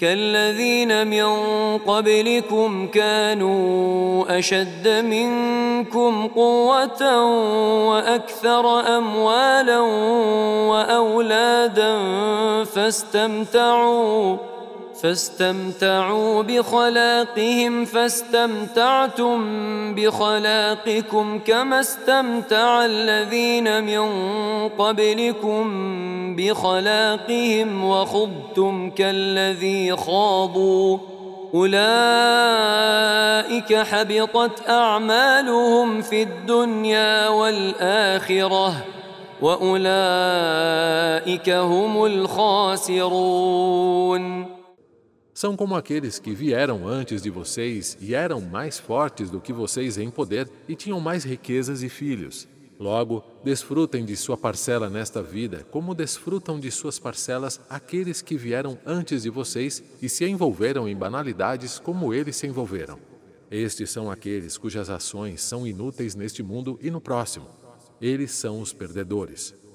كالذين من قبلكم كانوا أشد منكم قوة وأكثر أموالا وأولادا فاستمتعوا بخلاقهم فاستمتعتم بخلاقكم كما استمتع الذين من قبلكم بخلاقهم وخضتم كالذي خاضوا أولئك حبطت أعمالهم في الدنيا والآخرة وأولئك هم الخاسرون. São como aqueles que vieram antes de vocês e eram mais fortes do que vocês em poder e tinham mais riquezas e filhos. Logo, desfrutem de sua parcela nesta vida, como desfrutam de suas parcelas aqueles que vieram antes de vocês e se envolveram em banalidades como eles se envolveram. Estes são aqueles cujas ações são inúteis neste mundo e no próximo. Eles são os perdedores.